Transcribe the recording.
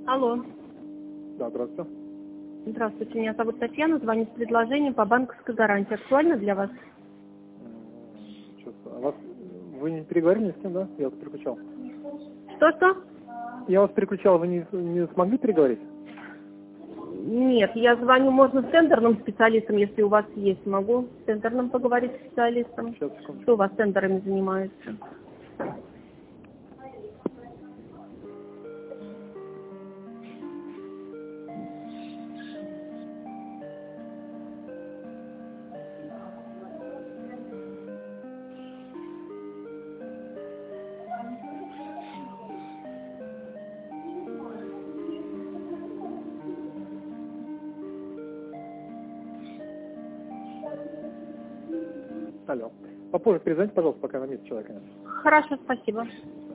Алло. Да, здравствуйте. Здравствуйте, меня зовут Татьяна, звоню с предложением по банковской гарантии. Актуально для вас? Сейчас, вы не переговорили с кем, да? Я вас переключал. Что-что? Я вас переключал, вы не смогли переговорить? Нет, я звоню, можно с тендерным специалистом, если у вас есть. Могу с тендерным поговорить с специалистом. Сейчас, секундочку. Кто у вас тендерами занимается? Алло. Попозже перезвоните, пожалуйста, пока на месте человека нет. Хорошо, спасибо.